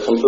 ejemplo.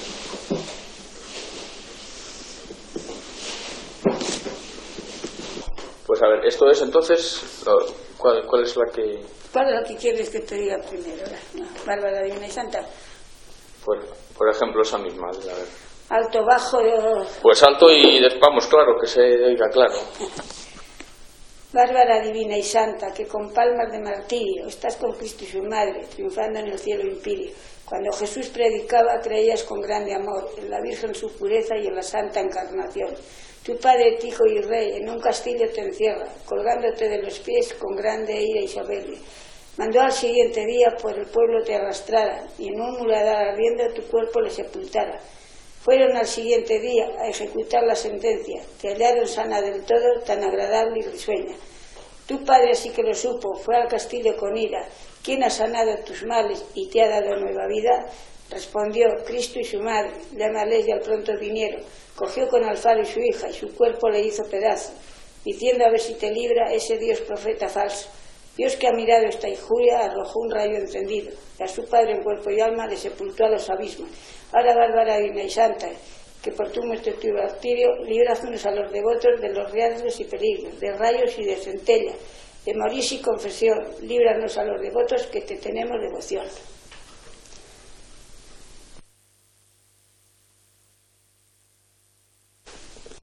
Pues a ver, esto es entonces, ¿cuál es la que...? ¿Cuál es lo que quieres que te diga primero? Bárbara Divina y Santa. Por ejemplo, esa misma, a ver. Alto, bajo... Pues alto y vamos, claro, que se oiga claro. Bárbara Divina y Santa, que con palmas de martirio estás con Cristo y su Madre, triunfando en el cielo impirio. Cuando Jesús predicaba, creías con grande amor en la Virgen su pureza y en la Santa Encarnación. Tu Padre, Hijo y Rey, en un castillo te encierra, colgándote de los pies con grande ira y soberbia. Mandó al siguiente día por el pueblo te arrastrara, y en un muladar ardiendo tu cuerpo le sepultara. Fueron al siguiente día a ejecutar la sentencia, te hallaron sana del todo, tan agradable y risueña. Tu Padre sí que lo supo, fue al castillo con ira. ¿Quién ha sanado tus males y te ha dado nueva vida? Respondió Cristo y su Madre, llámales y al pronto vinieron. Cogió con Alfaro y su hija y su cuerpo le hizo pedazo, diciendo a ver si te libra ese Dios profeta falso. Dios que ha mirado esta injuria arrojó un rayo encendido, y a su Padre en cuerpo y alma le sepultó a los abismos. Ahora, Bárbara Divina y Santa, que por tu muerte y tu martirio, líbranos a los devotos de los riesgos y peligros, de rayos y de centellas, de morir y confesión, líbranos a los devotos que te tenemos devoción.